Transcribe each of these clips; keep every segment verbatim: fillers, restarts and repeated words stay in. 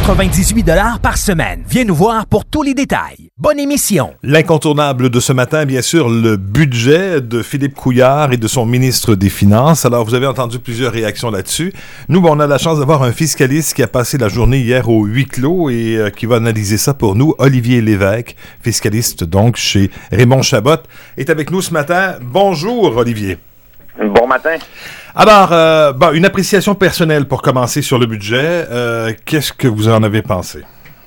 quatre-vingt-dix-huit dollars par semaine. Viens nous voir pour tous les détails. Bonne émission. L'incontournable de ce matin, bien sûr, le budget de Philippe Couillard et de son ministre des Finances. Alors, vous avez entendu plusieurs réactions là-dessus. Nous, on a la chance d'avoir un fiscaliste qui a passé la journée hier au huis clos et euh, qui va analyser ça pour nous. Olivier Lévesque, fiscaliste donc chez Raymond Chabot, est avec nous ce matin. Bonjour, Olivier. Bon matin. Alors, euh, bon, une appréciation personnelle pour commencer sur le budget. Euh, qu'est-ce que vous en avez pensé?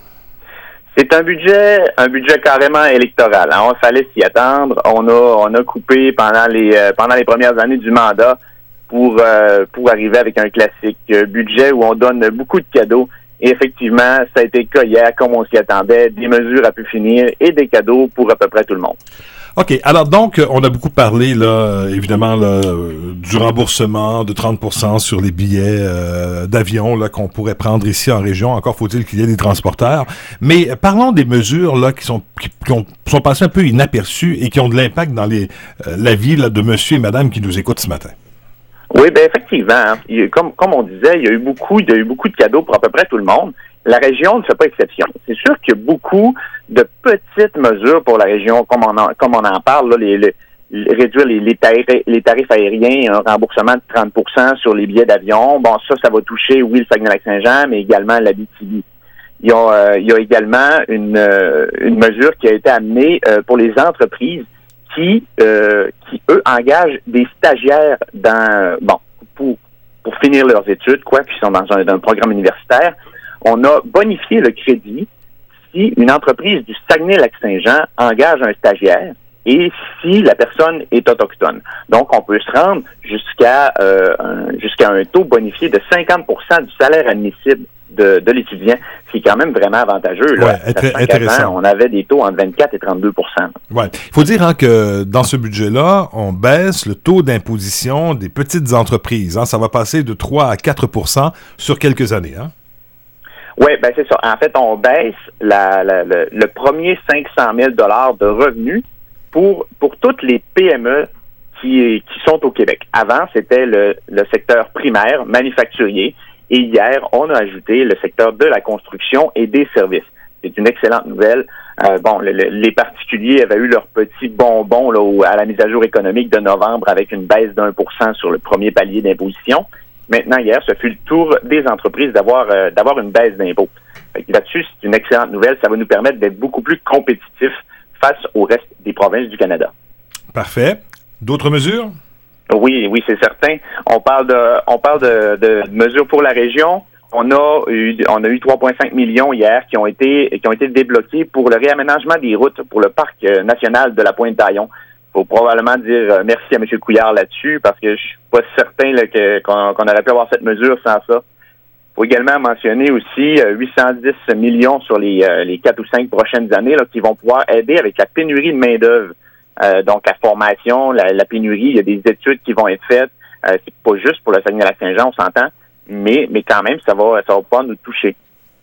C'est un budget, un budget carrément électoral. Hein. On fallait s'y attendre. On a, on a coupé pendant les, euh, pendant les premières années du mandat pour, euh, pour arriver avec un classique euh, budget où on donne beaucoup de cadeaux. Et effectivement, ça a été le cas hier, comme on s'y attendait, des mesures à pu finir et des cadeaux pour à peu près tout le monde. OK. Alors donc, on a beaucoup parlé, là, évidemment, là, du remboursement de trente pour cent sur les billets euh, d'avion là, qu'on pourrait prendre ici en région. Encore faut-il qu'il y ait des transporteurs. Mais parlons des mesures là qui sont qui, qui ont, sont passées un peu inaperçues et qui ont de l'impact dans les euh, la vie là, de monsieur et madame qui nous écoutent ce matin. Oui, bien effectivement. Hein. Il, comme, comme on disait, il y a eu beaucoup, il y a eu beaucoup de cadeaux pour à peu près tout le monde. La région ne fait pas exception. C'est sûr qu'il y a beaucoup de petites mesures pour la région, comme on en, comme on en parle, là, les, les, les, réduire les, les, tarifs, les tarifs aériens, un remboursement de trente pour cent sur les billets d'avion. Bon, ça, ça va toucher, oui, le Saguenay-Lac-Saint-Jean, mais également l'Abitibi. Il y a, euh, il y a également une, euh, une mesure qui a été amenée euh, pour les entreprises qui, euh, qui, eux, engagent des stagiaires dans, bon, pour, pour finir leurs études, quoi, qui sont dans un, dans un programme universitaire. On a bonifié le crédit si une entreprise du Saguenay-Lac-Saint-Jean engage un stagiaire et si la personne est autochtone. Donc, on peut se rendre jusqu'à euh, un, jusqu'à un taux bonifié de cinquante pour cent du salaire admissible de, de l'étudiant, ce qui est quand même vraiment avantageux. Là. Ouais, très intéressant. On avait des taux entre vingt-quatre et trente-deux pour cent. Ouais. Il faut dire hein, que dans ce budget-là, on baisse le taux d'imposition des petites entreprises. Hein. Ça va passer de trois à quatre pour cent sur quelques années. Hein. Oui, ben c'est ça. En fait, on baisse la, la, le, le premier cinq cent mille dollars de revenus pour pour toutes les P M E qui, qui sont au Québec. Avant, c'était le, le secteur primaire, manufacturier, et hier, on a ajouté le secteur de la construction et des services. C'est une excellente nouvelle. Euh, bon, le, le, les particuliers avaient eu leur petit bonbon là, au, à la mise à jour économique de novembre avec une baisse d'un pour cent sur le premier palier d'imposition. Maintenant, hier, ce fut le tour des entreprises d'avoir euh, d'avoir une baisse d'impôts. Là-dessus, c'est une excellente nouvelle. Ça va nous permettre d'être beaucoup plus compétitifs face au reste des provinces du Canada. Parfait. D'autres mesures? Oui, oui, c'est certain. On parle de on parle de, de mesures pour la région. On a eu on a eu trois virgule cinq millions hier qui ont été qui ont été débloqués pour le réaménagement des routes pour le parc national de la Pointe-Taillon. Faut probablement dire euh, merci à M. Couillard là-dessus, parce que je suis pas certain là, que, qu'on, qu'on aurait pu avoir cette mesure sans ça. Faut également mentionner aussi euh, huit cent dix millions sur les, euh, les quatre ou cinq prochaines années là, qui vont pouvoir aider avec la pénurie de main-d'œuvre. Euh, donc, la formation, la, la pénurie, il y a des études qui vont être faites. Euh, c'est pas juste pour le Saguenay-Lac-Saint-Jean, on s'entend, mais, mais quand même, ça va, ça va pas nous toucher.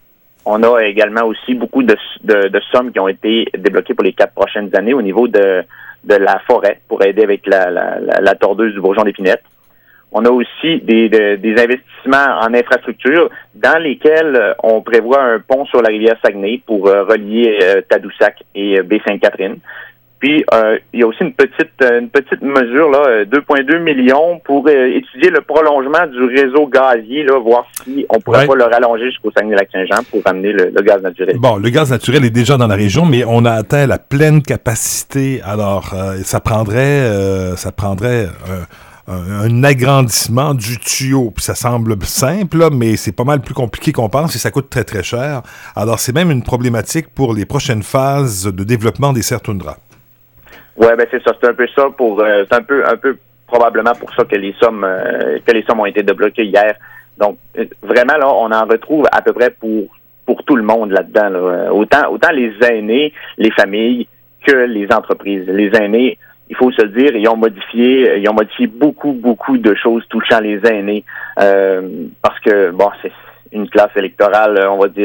On a également aussi beaucoup de, de, de sommes qui ont été débloquées pour les quatre prochaines années au niveau de de la forêt pour aider avec la, la, la, la tordeuse du bourgeon d'épinette. On a aussi des, de, des investissements en infrastructure dans lesquels on prévoit un pont sur la rivière Saguenay pour euh, relier euh, Tadoussac et euh, Baie-Sainte-Catherine. Puis, euh, il y a aussi une petite une petite mesure, là, deux virgule deux millions pour euh, étudier le prolongement du réseau gazier, là, voir si on pourrait ouais. pas le rallonger jusqu'au Saguenay-Lac-Saint-Jean pour amener le, le gaz naturel. Bon, le gaz naturel est déjà dans la région, mais on a atteint la pleine capacité. Alors, euh, ça prendrait, euh, ça prendrait euh, un, un agrandissement du tuyau. Puis ça semble simple, là, mais c'est pas mal plus compliqué qu'on pense et ça coûte très, très cher. Alors, c'est même une problématique pour les prochaines phases de développement des serres toundra. Ouais, ben c'est ça, c'est un peu ça pour euh, c'est un peu un peu probablement pour ça que les sommes euh, que les sommes ont été débloquées hier. Donc euh, vraiment là, on en retrouve à peu près pour pour tout le monde là-dedans. Là. Autant autant les aînés, les familles que les entreprises. Les aînés, il faut se le dire, ils ont modifié ils ont modifié beaucoup beaucoup de choses touchant les aînés euh, parce que bon, c'est une classe électorale, on va dire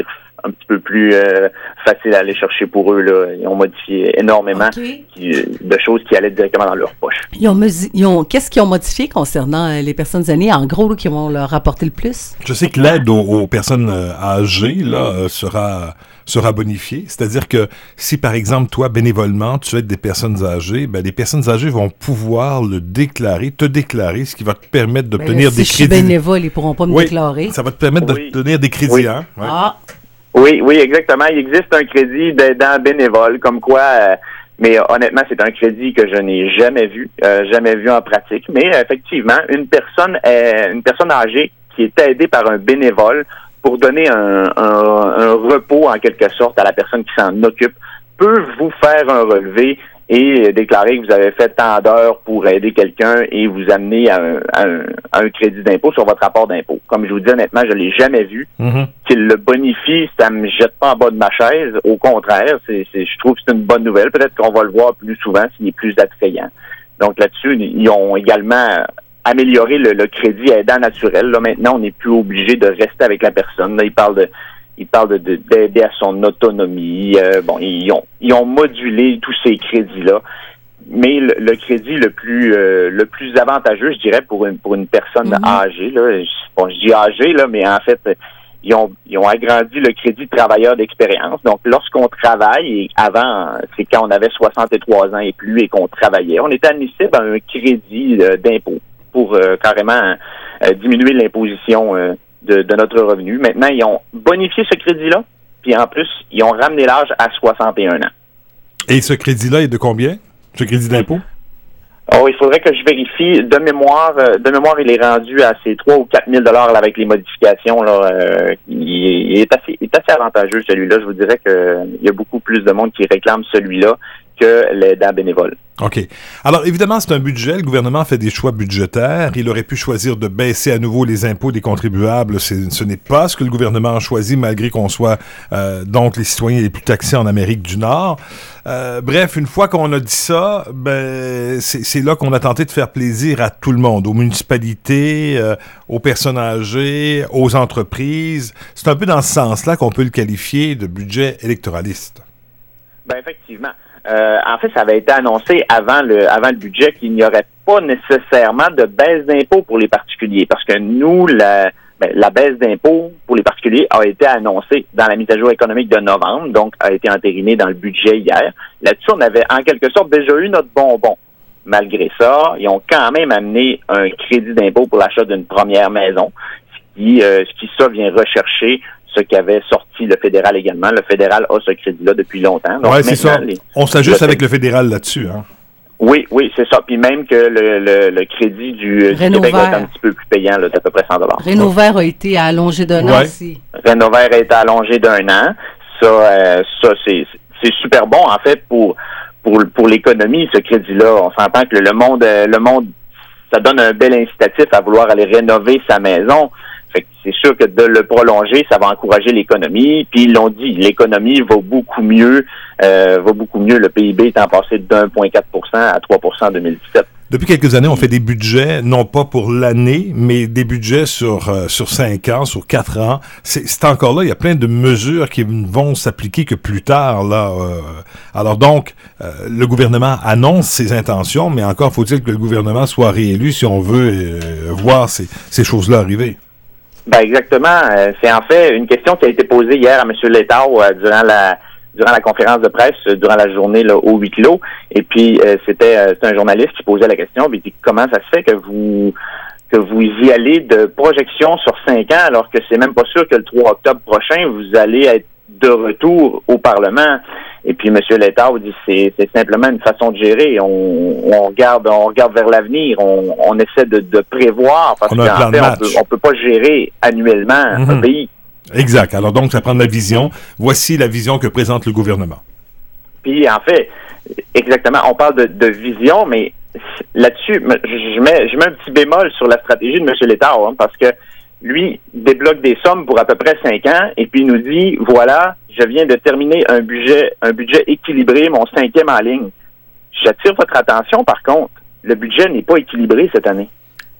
un petit peu plus euh, facile à aller chercher pour eux. Là. Ils ont modifié énormément okay. qui, de choses qui allaient directement dans leur poche. Ils ont, ils ont, qu'est-ce qu'ils ont modifié concernant euh, les personnes aînées, en gros, là, qui vont leur apporter le plus? Je sais que l'aide aux, aux personnes euh, âgées là, euh, sera... sera bonifié. C'est-à-dire que si, par exemple, toi, bénévolement, tu aides des personnes âgées, ben, les personnes âgées vont pouvoir le déclarer, te déclarer, ce qui va te permettre d'obtenir ben, des si crédits. Si je suis bénévole, ils ne pourront pas me oui, déclarer. Ça va te permettre oui. d'obtenir des crédits, oui. hein? Ouais. Ah! Oui, oui, exactement. Il existe un crédit d'aidant bénévole, comme quoi... Euh, mais euh, honnêtement, c'est un crédit que je n'ai jamais vu, euh, jamais vu en pratique. Mais euh, effectivement, une personne, euh, une personne âgée qui est aidée par un bénévole pour donner un, un, un repos, en quelque sorte, à la personne qui s'en occupe, peut vous faire un relevé et déclarer que vous avez fait tant d'heures pour aider quelqu'un et vous amener à un, à un, à un crédit d'impôt sur votre rapport d'impôt. Comme je vous dis, honnêtement, je l'ai jamais vu. Mm-hmm. Qu'il le bonifie, ça me jette pas en bas de ma chaise. Au contraire, c'est, c'est, je trouve que c'est une bonne nouvelle. Peut-être qu'on va le voir plus souvent s'il est plus attrayant. Donc là-dessus, ils ont également... améliorer le, le crédit aidant naturel. Là, maintenant, on n'est plus obligé de rester avec la personne. Là, ils parlent de, ils parlent de, de d'aider à son autonomie. Euh, bon, ils ont, ils ont modulé tous ces crédits-là. Mais le, le crédit le plus, euh, le plus avantageux, je dirais, pour une, pour une personne mm-hmm. âgée, là, je, bon, je dis âgée, là, mais en fait, ils ont, ils ont agrandi le crédit travailleur d'expérience. Donc, lorsqu'on travaille, et avant, c'est quand on avait soixante-trois ans et plus et qu'on travaillait, on était admissible à un crédit euh, d'impôt pour euh, carrément euh, diminuer l'imposition euh, de, de notre revenu. Maintenant, ils ont bonifié ce crédit-là, puis en plus, ils ont ramené l'âge à soixante et un ans. Et ce crédit-là est de combien? Ce crédit d'impôt? Oh, il faudrait que je vérifie. De mémoire, euh, de mémoire, il est rendu à ces trois ou quatre mille dollars là, avec les modifications. Là, euh, il, il est assez, il est assez avantageux celui-là. Je vous dirais que il y a beaucoup plus de monde qui réclame celui-là que l'aidant bénévole. OK. Alors, évidemment, c'est un budget. Le gouvernement fait des choix budgétaires. Il aurait pu choisir de baisser à nouveau les impôts des contribuables. C'est, ce n'est pas ce que le gouvernement a choisi, malgré qu'on soit euh, donc les citoyens les plus taxés en Amérique du Nord. Euh, bref, une fois qu'on a dit ça, ben c'est, c'est là qu'on a tenté de faire plaisir à tout le monde, aux municipalités, euh, aux personnes âgées, aux entreprises. C'est un peu dans ce sens-là qu'on peut le qualifier de budget électoraliste. Ben effectivement. Euh, en fait, ça avait été annoncé avant le avant le budget qu'il n'y aurait pas nécessairement de baisse d'impôts pour les particuliers, parce que nous, la, ben, la baisse d'impôts pour les particuliers a été annoncée dans la mise à jour économique de novembre, donc a été entérinée dans le budget hier. Là-dessus, on avait en quelque sorte déjà eu notre bonbon. Malgré ça, ils ont quand même amené un crédit d'impôt pour l'achat d'une première maison, ce qui, euh, ce qui ça vient rechercher ce qu'avait sorti le fédéral également. Le fédéral a ce crédit-là depuis longtemps. Oui, c'est ça. Les, On s'ajuste le, avec le fédéral là-dessus. Hein? Oui, oui, c'est ça. Puis même que le, le, le crédit du, du Québec va être un petit peu plus payant, là, d'à peu près cent dollars. Rénovert a été allongé d'un ouais. an aussi. Rénovert a été allongé d'un an. Ça, euh, ça c'est, c'est super bon, en fait, pour, pour, pour l'économie, ce crédit-là. On s'entend que le monde, le monde, ça donne un bel incitatif à vouloir aller rénover sa maison. Fait que c'est sûr que de le prolonger, ça va encourager l'économie. Puis ils l'ont dit, l'économie va beaucoup mieux, euh, va beaucoup mieux. Le P I B étant passé de un virgule quatre pour cent à trois pour cent en deux mille dix-sept. Depuis quelques années, on fait des budgets, non pas pour l'année, mais des budgets sur euh, sur cinq ans, sur quatre ans. C'est, c'est encore là, il y a plein de mesures qui vont s'appliquer que plus tard. Là, euh. Alors donc, euh, le gouvernement annonce ses intentions, mais encore faut-il que le gouvernement soit réélu si on veut euh, voir ces, ces choses-là arriver. Ben exactement. Euh, c'est en fait une question qui a été posée hier à M. Letao euh, durant la durant la conférence de presse, euh, durant la journée là, au huis clos. Et puis euh, c'était, euh, c'était un journaliste qui posait la question. Il dit comment ça se fait que vous que vous y allez de projection sur cinq ans alors que c'est même pas sûr que le trois octobre prochain vous allez être de retour au Parlement. Et puis M. Letao dit c'est c'est simplement une façon de gérer. On, on regarde on regarde vers l'avenir. On, on essaie de, de prévoir parce on qu'en fait on peut on peut pas gérer annuellement mm-hmm. un pays. Exact. Alors donc ça prend de la vision. Voici la vision que présente le gouvernement. Puis en fait exactement on parle de, de vision, mais là-dessus je mets je mets un petit bémol sur la stratégie de M. Letao hein, parce que lui débloque des sommes pour à peu près cinq ans et puis il nous dit voilà, je viens de terminer un budget un budget équilibré, mon cinquième en ligne. J'attire votre attention par contre, le budget n'est pas équilibré cette année.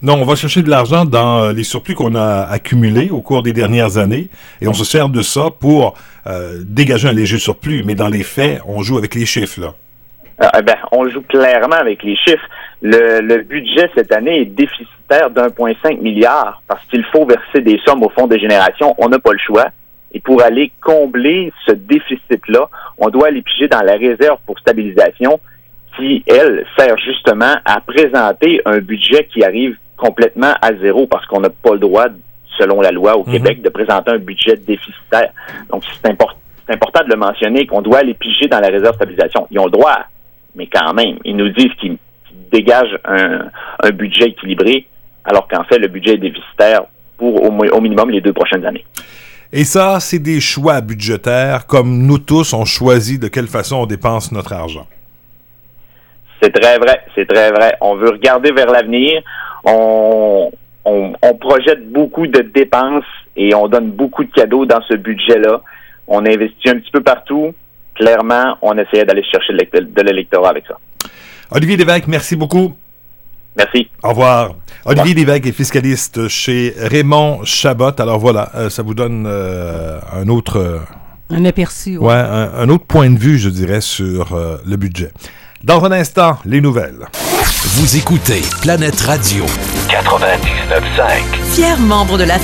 Non, on va chercher de l'argent dans les surplus qu'on a accumulés au cours des dernières années et on se sert de ça pour euh, dégager un léger surplus. Mais dans les faits, on joue avec les chiffres, là. Euh, ben, on joue clairement avec les chiffres. Le, le budget cette année est déficitaire d'un virgule cinq milliard parce qu'il faut verser des sommes au fonds de génération. On n'a pas le choix. Et pour aller combler ce déficit-là, on doit aller piger dans la réserve pour stabilisation qui, elle, sert justement à présenter un budget qui arrive complètement à zéro parce qu'on n'a pas le droit, selon la loi au Québec, mm-hmm. de présenter un budget déficitaire. Donc, c'est, import- c'est important de le mentionner qu'on doit aller piger dans la réserve stabilisation. Ils ont le droit, mais quand même, ils nous disent qu'ils, qu'ils dégagent un, un budget équilibré, alors qu'en fait, le budget est déficitaire pour au, au minimum les deux prochaines années. Et ça, c'est des choix budgétaires, comme nous tous, on choisit de quelle façon on dépense notre argent. C'est très vrai, c'est très vrai. On veut regarder vers l'avenir. On, on, on projette beaucoup de dépenses et on donne beaucoup de cadeaux dans ce budget-là. On investit un petit peu partout. Clairement, on essayait d'aller chercher de l'électorat avec ça. Olivier Lévesque, merci beaucoup. Merci. Au revoir. Olivier Lévesque est fiscaliste chez Raymond Chabot. Alors voilà, euh, ça vous donne euh, un autre... Euh, un aperçu. Ouais, ouais un, un autre point de vue, je dirais, sur euh, le budget. Dans un instant, les nouvelles. Vous écoutez Planète Radio quatre-vingt-dix-neuf virgule cinq. Fier membre de la